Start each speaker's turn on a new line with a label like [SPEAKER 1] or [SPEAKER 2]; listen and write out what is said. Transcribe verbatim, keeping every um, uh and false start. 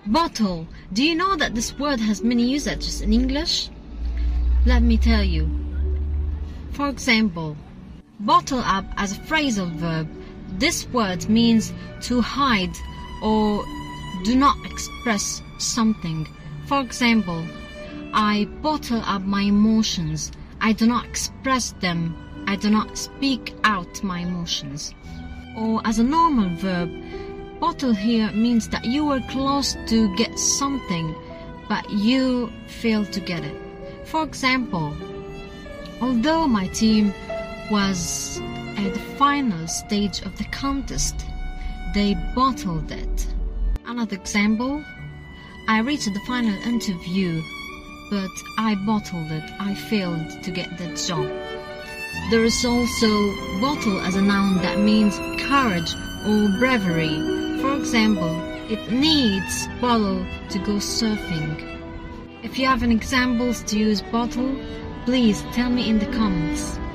[SPEAKER 1] Bottle. Do you know that this word has many usages in English? Let me tell you. For example, bottle up as a phrasal verb. This word means to hide or do not express something. For example, I bottle up my emotions. I do not express them. I do not speak out my emotions. Or as a normal verb, bottle here means that you were close to get something, but you failed to get it. For example, although my team was at the final stage of the contest, they bottled it. Another example, I reached the final interview, but I bottled it. I failed to get that job. There is also bottle as a noun that means courage or bravery. For example, it needs bottle to go surfing. If you have any examples to use bottle, please tell me in the comments.